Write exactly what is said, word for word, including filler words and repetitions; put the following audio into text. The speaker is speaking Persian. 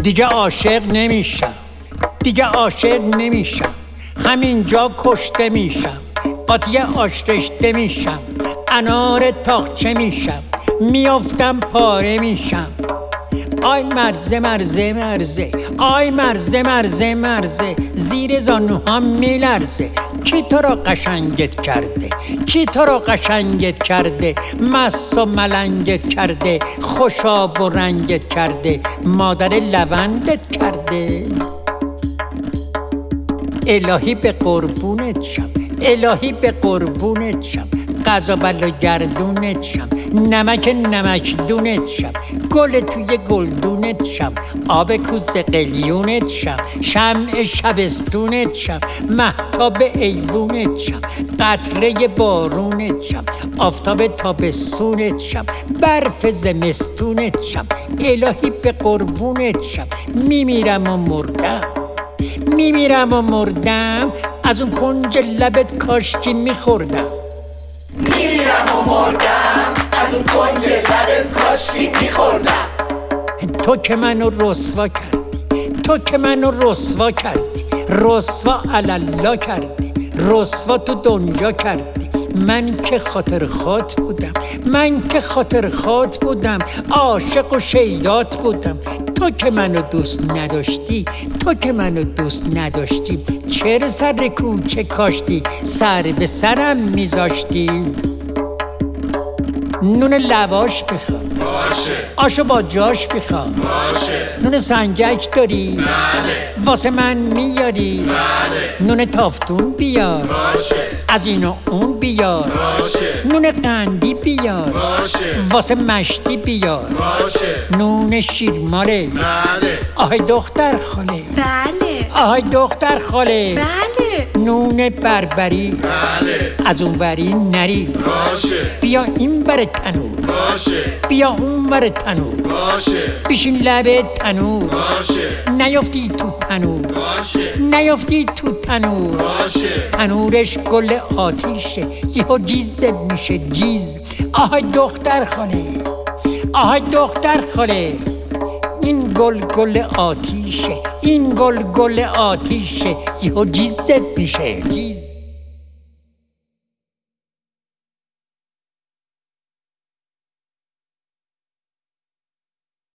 دیگه عاشق نمیشم، دیگه عاشق نمیشم، همینجا کشته میشم، قاطی آش رشته میشم، انار تاقچه میشم، میافتم پاره میشم. آی مرزه مرزه مرزه، آی مرزه مرزه مرزه، زیر زانوهام میلرزه. کی تو را قشنگت کرده، کی تو را قشنگت کرده، مست و ملنگت کرده، خوشاب و رنگت کرده، مادر لوندت کرده. الهی به قربونت شم، الهی به قربونت شم، قضا بلا گردونت شم، نمک نمک دونت شم، گل توی گلدونت شم، آب کوز قلیونت شم، شمع شبستونت شم، مهتاب ایوونت شم، قطره بارونت شم، آفتاب تابستونت شم، برف زمستونت شم. الهی به قربونت شم، میمیرم و مردم، میمیرم و مردم، از اون کنج لبت کاشکی میخوردم. میمیرم و مردم، از اون کنج لبت کاشکی میخوردم. تو که منو رسوا کردی، تو که منو رسوا کردی، رسوا علالا کردی، رسوا تو دنیا کردی. من که خاطر خاط بودم، من که خاطر خاط بودم، عاشق و شیدات بودم. تو که منو دوست نداشتی، تو که منو دوست نداشتی، چرا سر کوچه کاشتی، سر به سرم میذاشتی. نون لواش بخوام، باشه. آشو با جاش بخوام، باشه. نون سنگک داری؟ بله. واسه من میاری؟ بله. نون تافتون بیار، باشه. از این و اون بیار، باشه. نون قندی بیار، باشه. واسه مشتی بیار، باشه. نون شیرماله. بله. آهای دختر خاله، بله. آهای دختر خاله، بله. نون بربری، بله. از اون وری نری، باشه. بیا این بر تنور، باشه. بیا اون بر تنور، باشه. بشین لب تنور، باشه. نیافتی تو تنور، باشه. نیافتی تو تنور. باشه. تنورش گل آتیشه، یهو جیزت میشه جیز. آهای دختر خاله، آهای دختر خاله، این گل گل آتیشه، این گل گل آتیشه، یهو جیزت میشه جیز.